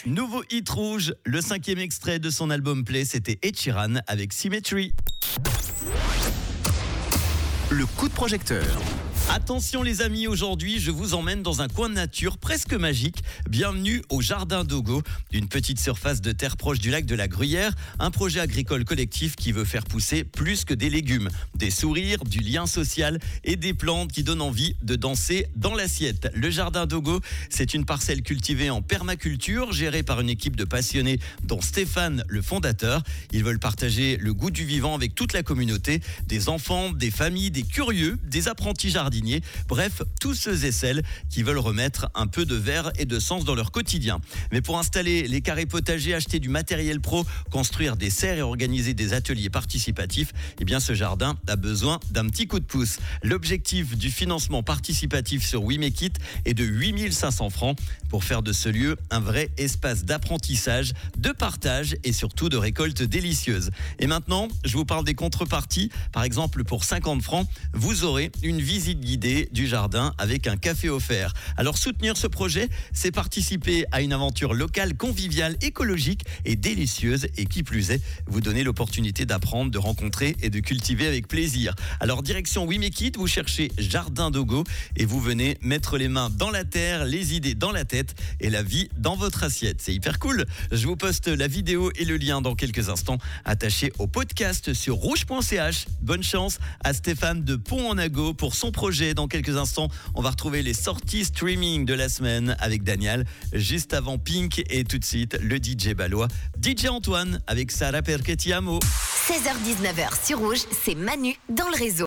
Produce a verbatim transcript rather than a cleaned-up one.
Nouveau hit rouge, le cinquième extrait de son album Play, c'était Ed Sheeran avec Symmetry. Le coup de projecteur. Attention les amis, aujourd'hui je vous emmène dans un coin de nature presque magique. Bienvenue au Jardin Dogo, une petite surface de terre proche du lac de la Gruyère, un projet agricole collectif qui veut faire pousser plus que des légumes, des sourires, du lien social et des plantes qui donnent envie de danser dans l'assiette. Le Jardin Dogo, c'est une parcelle cultivée en permaculture, gérée par une équipe de passionnés dont Stéphane, le fondateur. Ils veulent partager le goût du vivant avec toute la communauté, des enfants, des familles, des curieux, des apprentis jardiniers. Bref, tous ceux et celles qui veulent remettre un peu de verre et de sens dans leur quotidien. Mais pour installer les carrés potagers, acheter du matériel pro, construire des serres et organiser des ateliers participatifs, eh bien ce jardin a besoin d'un petit coup de pouce. L'objectif du financement participatif sur We Make It est de huit mille cinq cents francs pour faire de ce lieu un vrai espace d'apprentissage, de partage et surtout de récolte délicieuse. Et maintenant, je vous parle des contreparties. Par exemple, pour cinquante francs, vous aurez une visite guidée du jardin avec un café offert. Alors soutenir ce projet, c'est participer à une aventure locale, conviviale, écologique et délicieuse, et qui plus est, vous donner l'opportunité d'apprendre, de rencontrer et de cultiver avec plaisir. Alors direction We Make It, vous cherchez Jardin Dogo et vous venez mettre les mains dans la terre, les idées dans la tête et la vie dans votre assiette. C'est hyper cool. Je vous poste la vidéo et le lien dans quelques instants, attaché au podcast sur rouge point c h. Bonne chance à Stéphane de Pont-en-Ago pour son projet. Dans quelques instants, on va retrouver les sorties streaming de la semaine avec Daniel, juste avant Pink, et tout de suite le D J balois, D J Antoine avec Sara Perché Ti Amo. seize heures dix-neuf heures sur Rouge, c'est Manu dans le réseau.